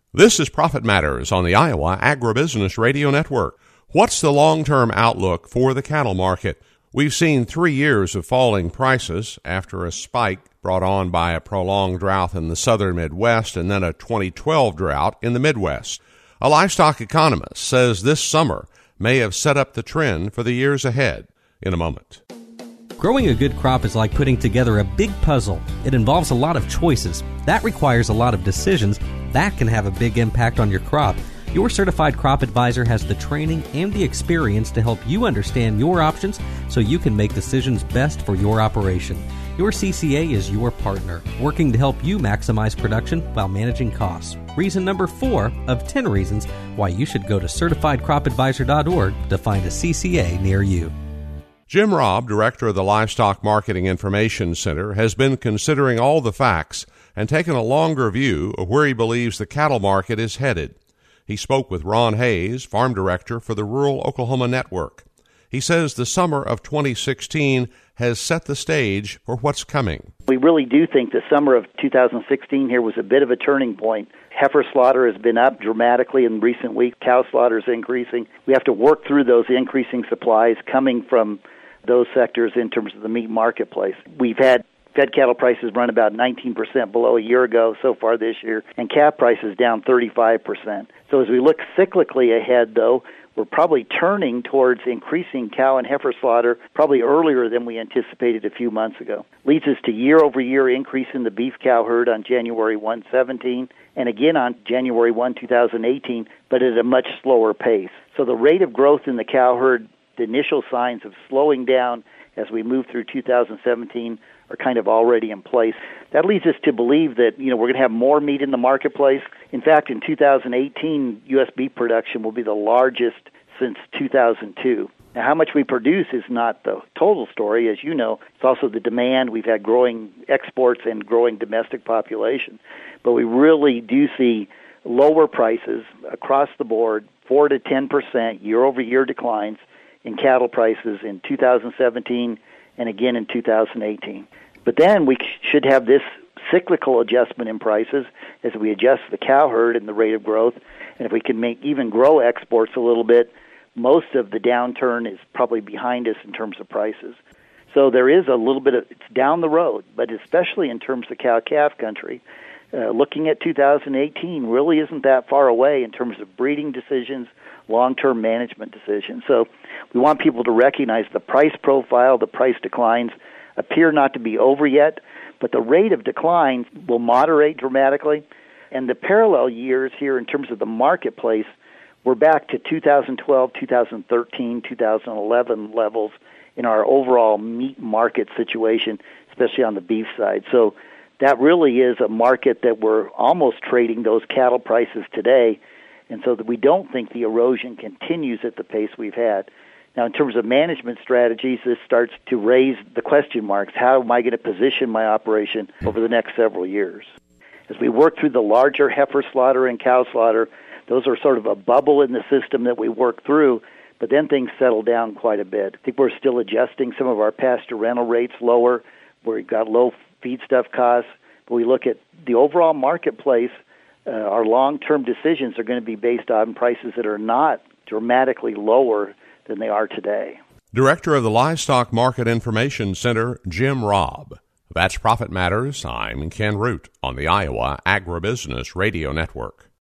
This is Profit Matters on the Iowa Agribusiness Radio Network. What's the long-term outlook for the cattle market? We've seen 3 years of falling prices after a spike brought on by a prolonged drought in the southern Midwest and then a 2012 drought in the Midwest. A livestock economist says this summer may have set up the trend for the years ahead. In a moment. Growing a good crop is like putting together a big puzzle. It involves a lot of choices. That requires a lot of decisions. That can have a big impact on your crop. Your certified crop advisor has the training and the experience to help you understand your options so you can make decisions best for your operation. Your CCA is your partner, working to help you maximize production while managing costs. Reason number 4 of 10 reasons why you should go to CertifiedCropAdvisor.org to find a CCA near you. Jim Robb, director of the Livestock Marketing Information Center, has been considering all the facts and taken a longer view of where he believes the cattle market is headed. He spoke with Ron Hayes, farm director for the Rural Oklahoma Network. He says the summer of 2016 has set the stage for what's coming. We really do think the summer of 2016 here was a bit of a turning point. Heifer slaughter has been up dramatically in recent weeks. Cow slaughter is increasing. We have to work through those increasing supplies coming from those sectors in terms of the meat marketplace. We've had fed cattle prices run about 19% below a year ago so far this year, and calf prices down 35%. So as we look cyclically ahead, though, we're probably turning towards increasing cow and heifer slaughter probably earlier than we anticipated a few months ago. Leads us to year-over-year increase in the beef cow herd on January 1, 17, and again on January 1, 2018, but at a much slower pace. So the rate of growth in the cow herd, the initial signs of slowing down as we move through 2017 are kind of already in place. That leads us to believe that, we're going to have more meat in the marketplace. In fact, in 2018, U.S. beef production will be the largest since 2002. Now, how much we produce is not the total story. As you know, it's also the demand. We've had growing exports and growing domestic population. But we really do see lower prices across the board, 4 to 10% year-over-year declines in cattle prices in 2017 and again in 2018. But then we should have this cyclical adjustment in prices as we adjust the cow herd and the rate of growth. And if we can even grow exports a little bit, most of the downturn is probably behind us in terms of prices. So there is a little bit of, it's down the road, but especially in terms of cow-calf country, looking at 2018 really isn't that far away in terms of breeding decisions, long-term management decisions. So we want people to recognize the price profile, the price declines appear not to be over yet, but the rate of decline will moderate dramatically. And the parallel years here in terms of the marketplace, we're back to 2012, 2013, 2011 levels in our overall meat market situation, especially on the beef side. So that really is a market that we're almost trading those cattle prices today, and so that we don't think the erosion continues at the pace we've had. Now, in terms of management strategies, this starts to raise the question marks. How am I going to position my operation over the next several years? As we work through the larger heifer slaughter and cow slaughter, those are sort of a bubble in the system that we work through, but then things settle down quite a bit. I think we're still adjusting some of our pasture rental rates lower, where we've got low feedstuff costs. But we look at the overall marketplace, our long-term decisions are going to be based on prices that are not dramatically lower than they are today. Director of the Livestock Market Information Center, Jim Robb. That's Profit Matters. I'm Ken Root on the Iowa Agribusiness Radio Network.